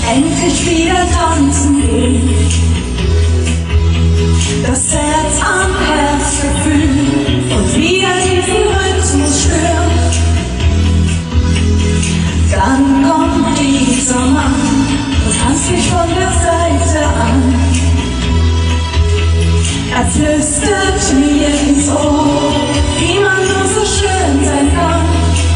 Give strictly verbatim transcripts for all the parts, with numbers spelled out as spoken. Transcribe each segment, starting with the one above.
endlich wieder tanzen gehen. Das Herz am Herzgefühl und wieder diesen Rhythmus spüren. Dann kommt dieser Mann und tanzt mich von der Seite an. Er flüstert mir ins Ohr, wie man nur so schön sein kann.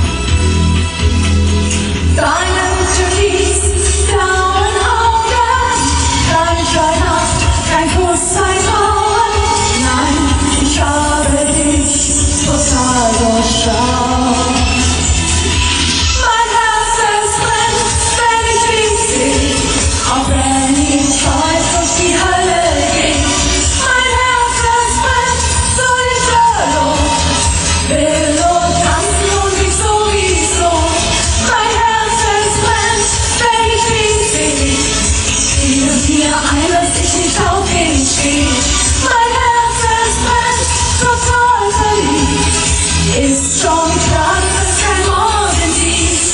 Deine türkisblauen Augen, kein Scheinhaft, kein Kuss, kein Trauen. Nein, ich habe dich total durchschaut. Mein Herz, es brennt, wenn ich dich sehe, auch wenn ich heute durch die Hölle gehe. Mein Herz, es brennt, so lichterloh, will nur tanzen und nicht sowieso. Mein Herz, es brennt, wenn ich dich sehe, fiel mir ein, dass ich nicht auf ihn stehe. Mein Herz, es brennt, total verliebt, ist schon klar, dass es kein Morgen gibt.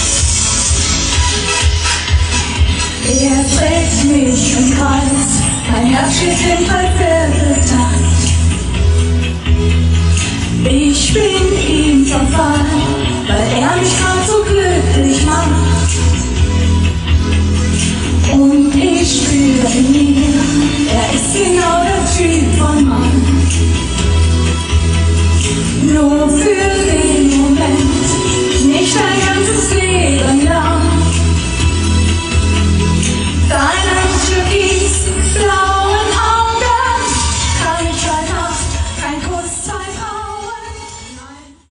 Er trägt mich im Kreis, mein Herz steht im Dreivierteltakt. Ich bin ihm verfallen, weil er mich gerade